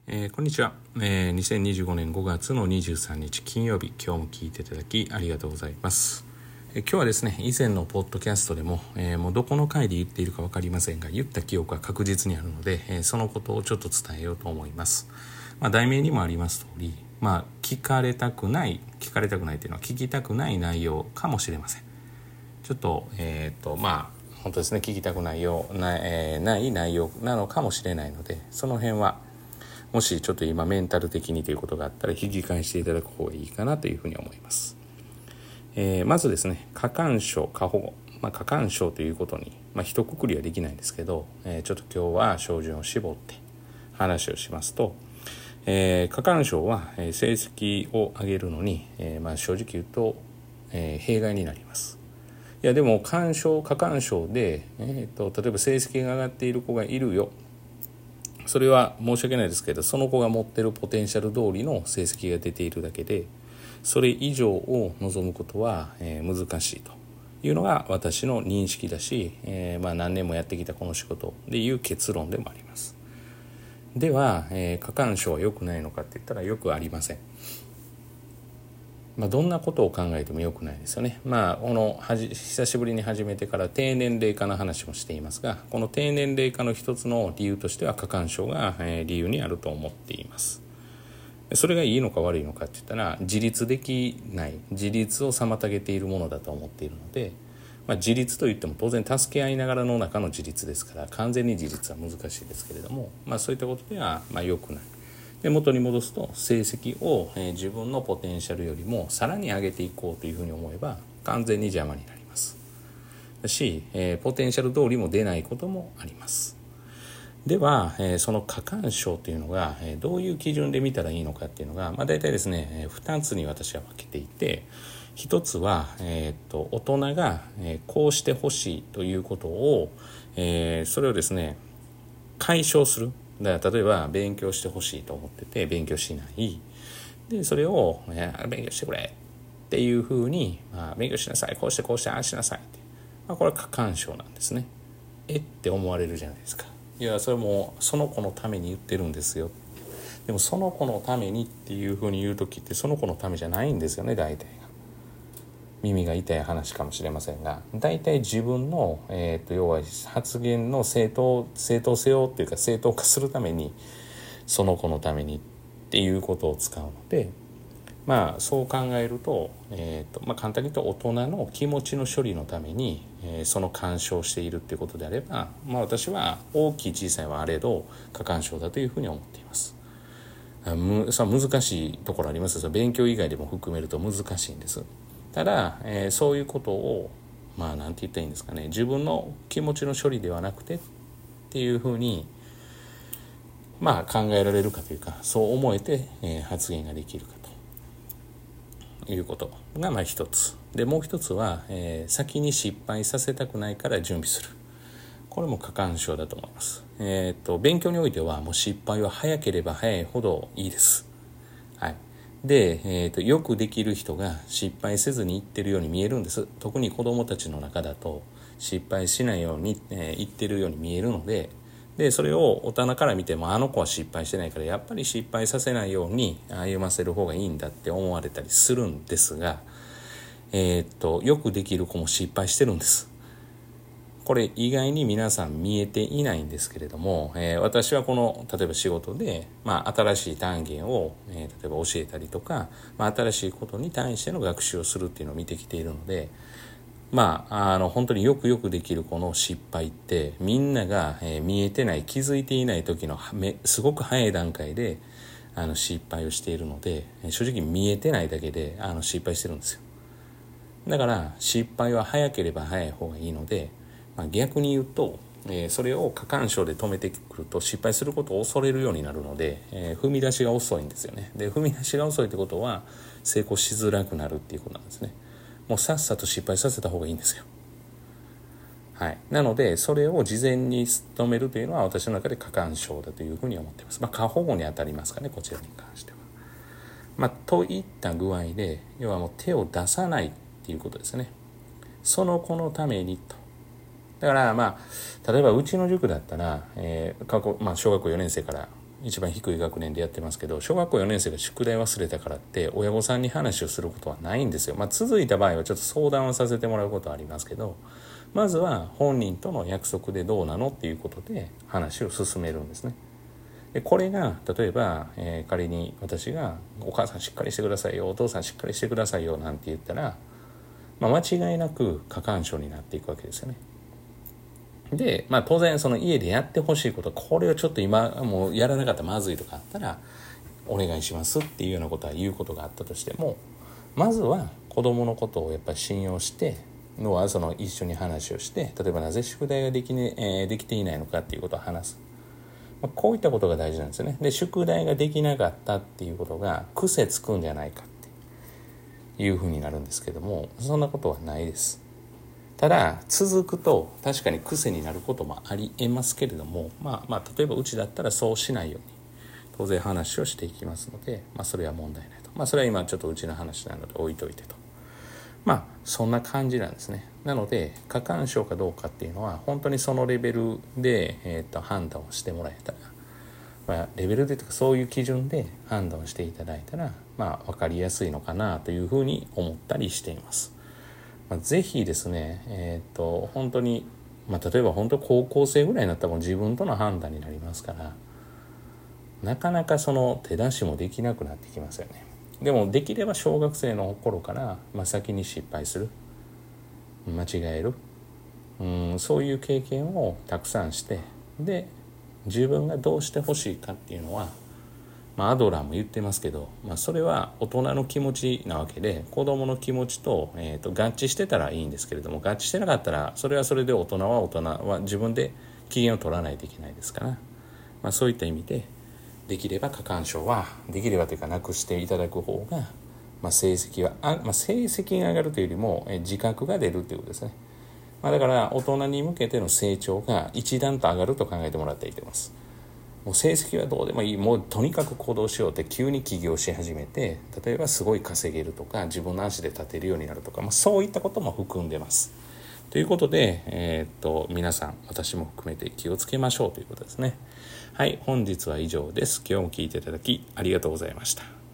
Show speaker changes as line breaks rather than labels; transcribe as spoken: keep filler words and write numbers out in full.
えー、こんにちは、えー、にせんにじゅうごねんごがつのにじゅうさんにち金曜日、今日も聞いていただきありがとうございます。えー、今日はですね、以前のポッドキャストでも、えー、もうどこの回で言っているか分かりませんが、言った記憶は確実にあるので、えー、そのことをちょっと伝えようと思います。まあ、題名にもあります通り、まあ、聞かれたくない聞かれたくないというのは聞きたくない内容かもしれません。ちょっとえっ、ー、とまあ本当ですね、聞きたくないような、えー、ない内容なのかもしれないので、その辺はもしちょっと今メンタル的にということがあったら引き返していただく方がいいかなというふうに思います。えー、まずですね、過干渉過保護、まあ、過干渉ということに、まあ、一括りはできないんですけど、えー、ちょっと今日は照準を絞って話をしますと、えー、過干渉は成績を上げるのに、えーまあ、正直言うと、えー、弊害になります。いやでも干渉過干渉で、えー、と例えば成績が上がっている子がいるよ、それは申し訳ないですけど、その子が持ってるポテンシャル通りの成績が出ているだけで、それ以上を望むことは、えー、難しいというのが私の認識だし、えーまあ、何年もやってきたこの仕事でいう結論でもあります。では、えー、過干渉は良くないのかって言ったらよくありません。まあ、どんなことを考えても良くないですよね。まあこのはじ久しぶりに始めてから低年齢化の話もしていますが、この低年齢化の一つの理由としては過干渉が、えー、理由にあると思っています。それがいいのか悪いのかって言ったら、自立できない、自立を妨げているものだと思っているので、まあ、自立といっても当然助け合いながらの中の自立ですから、完全に自立は難しいですけれども、まあ、そういったことではまあ良くない。で元に戻すと、成績を、えー、自分のポテンシャルよりもさらに上げていこうというふうに思えば完全に邪魔になりますし、えー、ポテンシャル通りも出ないこともあります。では、えー、その過干渉というのが、えー、どういう基準で見たらいいのかっていうのが、まあ、大体ですね、えー、ふたつに私は分けていて、ひとつは、えー、と大人が、えー、こうしてほしいということを、えー、それをですね解消する。だから例えば勉強してほしいと思ってて勉強しない。でそれを、ね、勉強してくれっていうふうに、まあ、勉強しなさい、こうしてこうしてああしなさいって、まあ、これは過干渉なんですね。えって思われるじゃないですか。いやそれもその子のために言ってるんですよ。でもその子のためにっていうふうに言う時ってその子のためじゃないんですよね、大体が。耳が痛い話かもしれませんが、大体自分の、えー、と要は発言の正当正当性をっていうか正当化するために、その子のためにっていうことを使うので、まあそう考えると、えーとまあ、簡単に言うと大人の気持ちの処理のために、えー、その干渉しているっていうことであれば、まあ、私は大きい小さいはあれど過干渉だというふうに思っています。むさ難しいところありますよ。勉強以外でも含めると難しいんです。ただ、えー、そういうことをまあなんて言ったらいいんですかね、自分の気持ちの処理ではなくてっていうふうにまあ考えられるかというか、そう思えて、えー、発言ができるかということがまあ一つで、もう一つは、えー、先に失敗させたくないから準備する。これも過干渉だと思います。えー、と勉強においてはもう失敗は早ければ早いほどいいです。はい。で、えー、とよくできる人が失敗せずにいってるように見えるんです。特に子どもたちの中だと失敗しないように、えー、言ってるように見えるので、でそれを大人から見てもあの子は失敗してないからやっぱり失敗させないように歩ませる方がいいんだって思われたりするんですが、えー、とよくできる子も失敗してるんです。これ意外に皆さん見えていないんですけれども、えー、私はこの例えば仕事で、まあ、新しい単元を、えー、例えば教えたりとか、まあ、新しいことに対しての学習をするっていうのを見てきているので、まあ、あの本当によくよくできるこの失敗ってみんなが、えー、見えてない気づいていない時のすごく早い段階であの失敗をしているので、正直見えてないだけであの失敗してるんですよ。だから失敗は早ければ早い方がいいので、まあ、逆に言うと、えー、それを過干渉で止めてくると失敗することを恐れるようになるので、えー、踏み出しが遅いんですよね。で踏み出しが遅いってことは成功しづらくなるっていうことなんですね。もうさっさと失敗させた方がいいんですよ。はい、なのでそれを事前に止めるというのは私の中で過干渉だというふうに思っています。まあ過保護に当たりますかね、こちらに関しては。まあ、といった具合で要はもう手を出さないっていうことですね。その子のためにと。だからまあ例えばうちの塾だったら、えー過去まあ、小学校よねん生から一番低い学年でやってますけど、小学校よねん生が宿題忘れたからって親御さんに話をすることはないんですよ。まあ、続いた場合はちょっと相談をさせてもらうことはありますけど、まずは本人との約束でどうなのっていうことで話を進めるんですね。でこれが例えば、えー、仮に私がお母さんしっかりしてくださいよ、お父さんしっかりしてくださいよなんて言ったら、まあ、間違いなく過干渉になっていくわけですよね。で、まあ、当然その家でやってほしいこと、これをちょっと今もうやらなかったらまずいとかあったらお願いしますっていうようなことは言うことがあったとしても、まずは子どものことをやっぱり信用してのはその一緒に話をして、例えばなぜ宿題ができ,、ねえー、できていないのかっていうことを話す、まあ、こういったことが大事なんですよね。で宿題ができなかったっていうことが癖つくんじゃないかっていうふうになるんですけども、そんなことはないです。ただ続くと確かに癖になることもありえますけれども、まあまあ例えばうちだったらそうしないように当然話をしていきますので、まあ、それは問題ないと。まあそれは今ちょっとうちの話なので置いといてと。まあそんな感じなんですね。なので過干渉かどうかっていうのは本当にそのレベルで、えー、と判断をしてもらえたら、まあ、レベルでとかそういう基準で判断をしていただいたら、まあ分かりやすいのかなというふうに思ったりしています。まあ、ぜひですね、えー、と本当に、まあ、例えば本当高校生ぐらいになったらもう自分との判断になりますから、なかなかその手出しもできなくなってきますよね。でもできれば小学生の頃から、まあ、先に失敗する、間違える、うんそういう経験をたくさんして、で自分がどうしてほしいかっていうのは、まあ、アドラーも言ってますけど、まあ、それは大人の気持ちなわけで、子どもの気持ちと、えーと合致してたらいいんですけれども、合致してなかったらそれはそれで大人は大人は自分で機嫌を取らないといけないですから、まあ、そういった意味でできれば過干渉はできればというかなくしていただく方が、まあ、成績はあ、まあ、成績が上がるというよりもえ自覚が出るということですね。まあ、だから大人に向けての成長が一段と上がると考えてもらっていいと思います。もう成績はどうでもいい、もうとにかく行動しようって急に起業し始めて、例えばすごい稼げるとか自分の足で立てるようになるとか、まあ、そういったことも含んでますということで、えー、っと皆さん私も含めて気をつけましょうということですね。はい、本日は以上です。今日も聞いていただきありがとうございました。